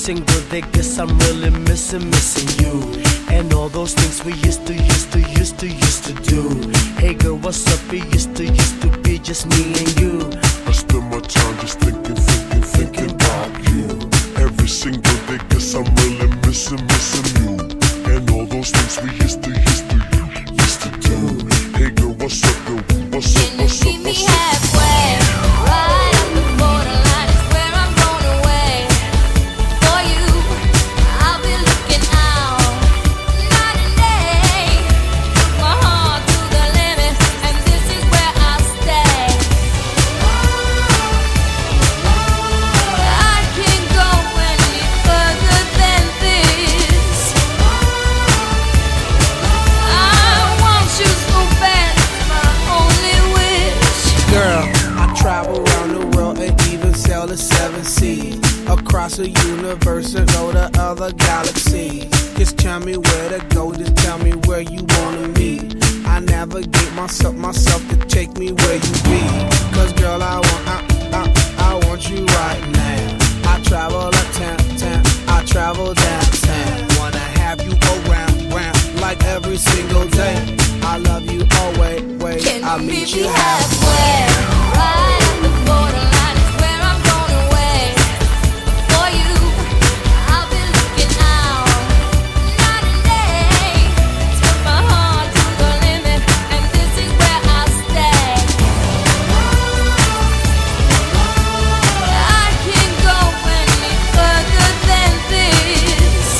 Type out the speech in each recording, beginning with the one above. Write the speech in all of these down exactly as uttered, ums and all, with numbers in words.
single day, guess I'm really missing, missing you. And all those things we used to, used to, used to, used to do. Hey girl, what's up? It used to, used to be just me and you. I spend my time just thinking, thinking, thinking about you. Every single day, guess I'm really missing, missing you. And all those things we used to, used to, used to do. Hey girl, what's up, girl? What's up, what's up, what's up? Halfway, right on the borderline is where I'm going away. For you, I'll be looking out night and day. Took my heart to the limit, and this is where I'll stay. I can't go any further than this. I want you so bad, it's my only wish. Girl, I travel around the world and even sail the seven seas. Across the universe and go to other galaxies. Just tell me where to go, just tell me where you wanna meet. I navigate myself, myself to take me where you be. Cause girl, I want, I, I, I want you right now. I travel uptown, town, I travel downtown. Wanna have you around, round, like every single day. I love you always, wait, Can I'll you meet meet you me halfway. halfway? Right on the borderline is where I'm going away. For you, I'll be looking out night and day. Took my heart to the limit, and this is where I'll stay. I can't go any further than this.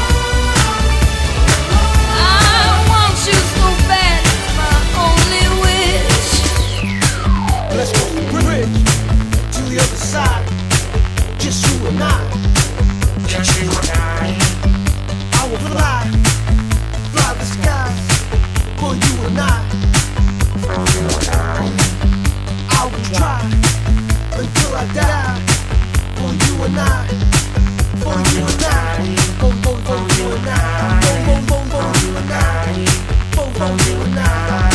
I want you so bad, it's my only wish. Let's go bridge to the other side. Just you and I. Just you and I. I will fly, fly the sky for you and I. For you and I. I will try until I die for you and I. For you and I. For, for, for you and I. For, for, for, for you and I. For, for you and I.